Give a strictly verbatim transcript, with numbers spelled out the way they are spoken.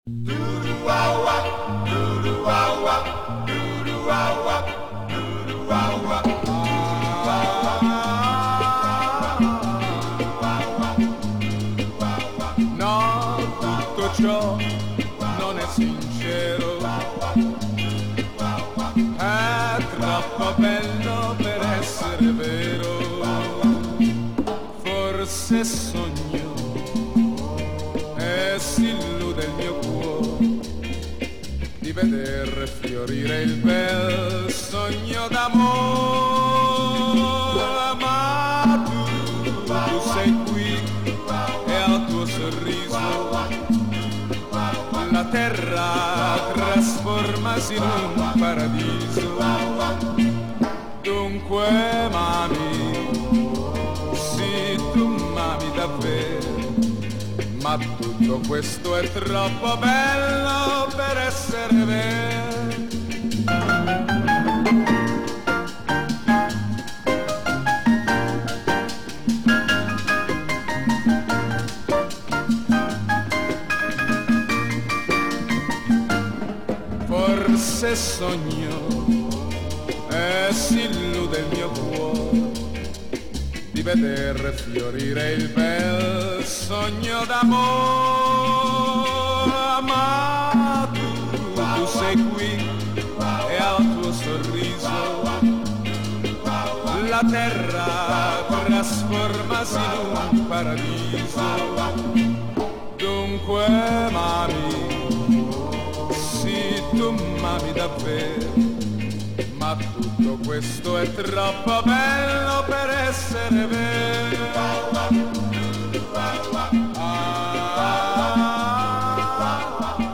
No, tutto ciò non è sincero, è troppo bello per essere vero. Forse sogno e si illude il mio cuore di veder fiorire il bel sogno d'amore, ma tu, tu sei qui e al tuo sorriso la terra trasformasi in un paradiso. Dunque mami, sì tu m'ami davvero, ma tutto questo è troppo bello per essere vero. Forse sogno e si illude il mio cuore di veder fiorire il bel sogno d'amore, ma tu, tu sei qui e al tuo sorriso la terra trasformasi in un paradiso. Dunque mami, sì tu m'ami davvero, ma tutto questo è troppo bello per essere vero. Ah, ah, ah, ah.